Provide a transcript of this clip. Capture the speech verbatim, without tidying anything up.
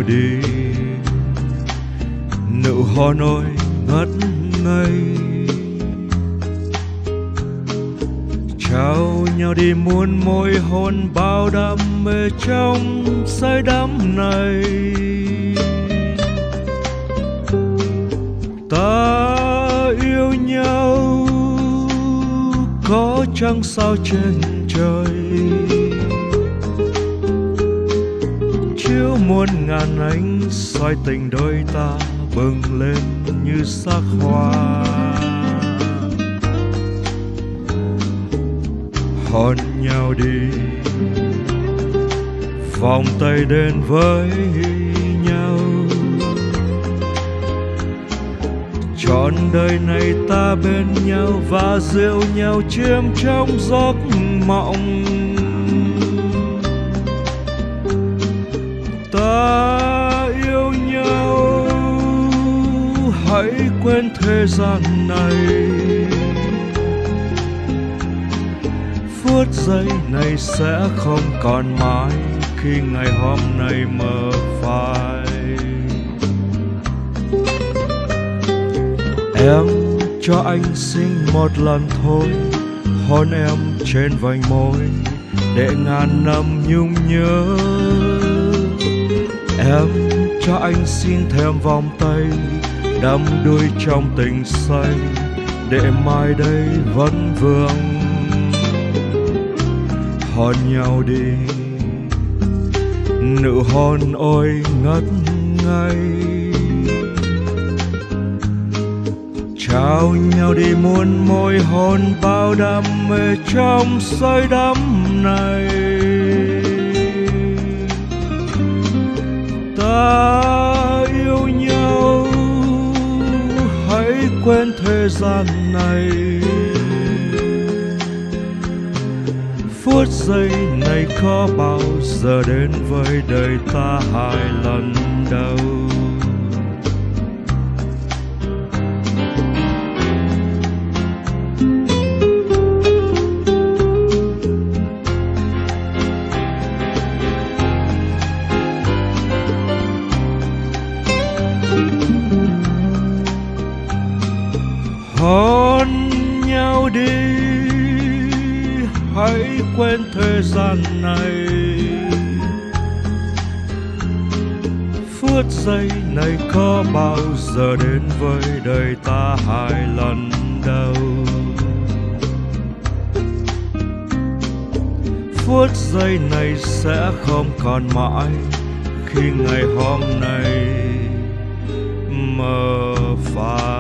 đi, nụ hôn ôi ngất ngây. Trao nhau đi muôn môi hôn bao đam mê trong say đắm này. Ta yêu nhau có trăng sao trên trời, chiếu muôn ngàn ánh soi tình đôi ta bừng lên như sắc hoa. Hôn nhau đi, vòng tay đến với nhau, trọn đời này ta bên nhau và dịu nhau chiêm trong giấc mộng. Ta yêu nhau, hãy quên thế gian này. Phút giây này sẽ không còn mãi khi ngày hôm nay mờ phai. Em cho anh xin một lần thôi, hôn em trên vành môi để ngàn năm nhung nhớ. Em cho anh xin thêm vòng tay đắm đuối trong tình say, để mai đây vẫn vương. Hôn nhau đi, nụ hôn ôi ngất ngây. Trao nhau đi muôn môi hôn bao đam mê trong say đắm này. Ta yêu nhau, hãy quên thế gian này. Phút giây này có bao giờ đến với đời ta hai lần đâu. Hôn nhau đi, hãy quên thế gian này. Phút giây này có bao giờ đến với đời ta hai lần đâu. Phút giây này sẽ không còn mãi khi ngày hôm nay mờ phai.